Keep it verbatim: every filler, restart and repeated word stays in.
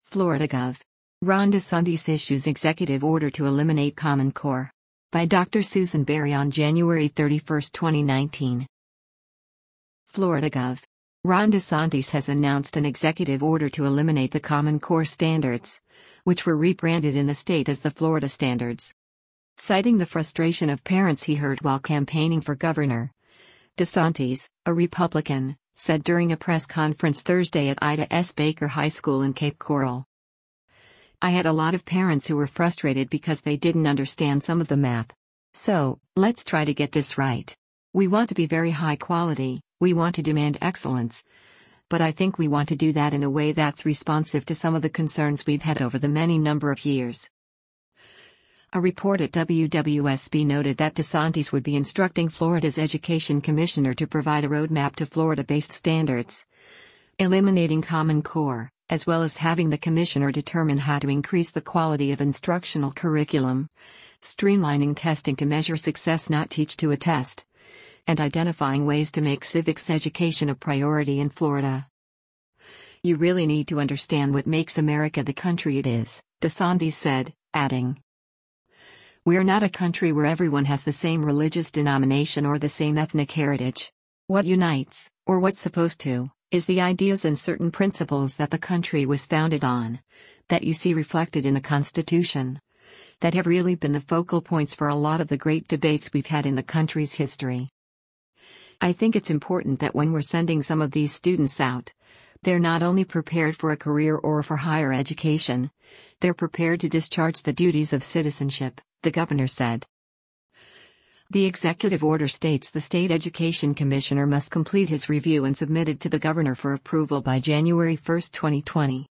Florida Gov. Ron DeSantis issues executive order to eliminate Common Core. By Doctor Susan Berry on January thirty-first, twenty nineteen. Florida Gov. Ron DeSantis has announced an executive order to eliminate the Common Core standards, which were rebranded in the state as the Florida Standards. Citing the frustration of parents he heard while campaigning for governor, DeSantis, a Republican, said during a press conference Thursday at Ida S. Baker High School in Cape Coral. "I had a lot of parents who were frustrated because they didn't understand some of the math. So, let's try to get this right. We want to be very high quality, we want to demand excellence. But I think we want to do that in a way that's responsive to some of the concerns we've had over the many number of years." A report at W W S B noted that DeSantis would be instructing Florida's Education Commissioner to provide a roadmap to Florida-based standards, eliminating Common Core, as well as having the commissioner determine how to increase the quality of instructional curriculum, streamlining testing to measure success, not teach to a test, and identifying ways to make civics education a priority in Florida. "You really need to understand what makes America the country it is," DeSantis said, adding, "We're not a country where everyone has the same religious denomination or the same ethnic heritage. What unites, or what's supposed to, is the ideas and certain principles that the country was founded on, that you see reflected in the Constitution, that have really been the focal points for a lot of the great debates we've had in the country's history. I think it's important that when we're sending some of these students out, they're not only prepared for a career or for higher education, they're prepared to discharge the duties of citizenship," the governor said. The executive order states the state education commissioner must complete his review and submit it to the governor for approval by January first, twenty twenty.